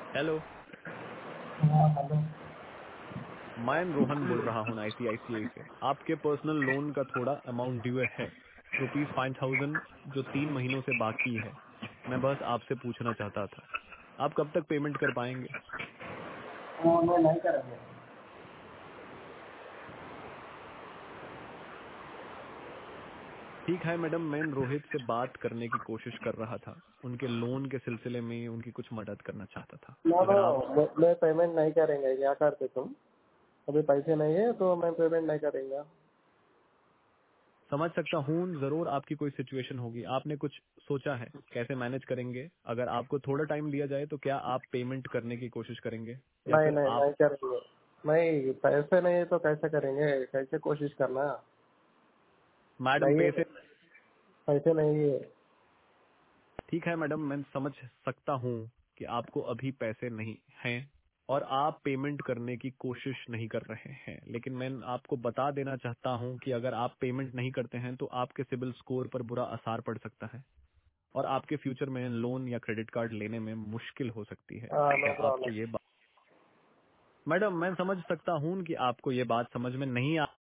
Hello. हाँ hello. मैं रोहन बोल रहा हूँ आईसीआईसीआई से। आपके पर्सनल लोन का थोड़ा अमाउंट ड्यू है, ₹5,000, जो 3 महीनों से बाकी है। मैं बस आपसे पूछना चाहता था, आप कब तक पेमेंट कर पाएंगे? हाँ, मैं नहीं करेंगे। ठीक है मैडम, मैं रोहित से बात करने की कोशिश कर रहा था, उनके लोन के सिलसिले में उनकी कुछ मदद करना चाहता था। नो नो, अगर आप मैं पेमेंट नहीं करेंगे। क्या करते तुम? अभी पैसे नहीं है तो मैं पेमेंट नहीं करेंगे। समझ सकता हूँ, जरूर आपकी कोई सिचुएशन होगी, आपने कुछ सोचा है कैसे मैनेज करेंगे? अगर आपको थोड़ा टाइम दिया जाए तो क्या आप पेमेंट करने की कोशिश करेंगे, या नहीं फिर नहीं आप? नहीं करेंगे। नहीं, पैसे नहीं है तो कैसे करेंगे? कैसे कोशिश करना? मैडम नहीं है, पैसे? पैसे नहीं है। ठीक है मैडम, मैं समझ सकता हूँ कि आपको अभी पैसे नहीं हैं और आप पेमेंट करने की कोशिश नहीं कर रहे हैं, लेकिन मैं आपको बता देना चाहता हूँ कि अगर आप पेमेंट नहीं करते हैं तो आपके सिबिल स्कोर पर बुरा असर पड़ सकता है और आपके फ्यूचर में लोन या क्रेडिट कार्ड लेने में मुश्किल हो सकती है। नो क्या आपको प्रॉब्लम। ये बात? मैडम मैं समझ सकता हूँ कि आपको ये बात समझ में नहीं